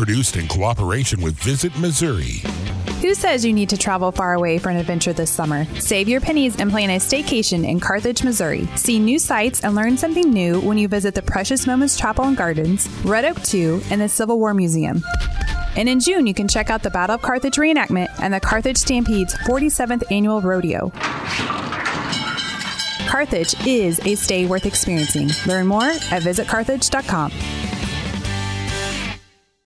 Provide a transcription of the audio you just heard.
Produced in cooperation with Visit Missouri. Who says you need to travel far away for an adventure this summer? Save your pennies and plan a staycation in Carthage, Missouri. See new sights and learn something new when you visit the Precious Moments Chapel and Gardens, Red Oak 2, and the Civil War Museum. And in June, you can check out the Battle of Carthage reenactment and the Carthage Stampede's 47th annual rodeo. Carthage is a stay worth experiencing. Learn more at visitcarthage.com.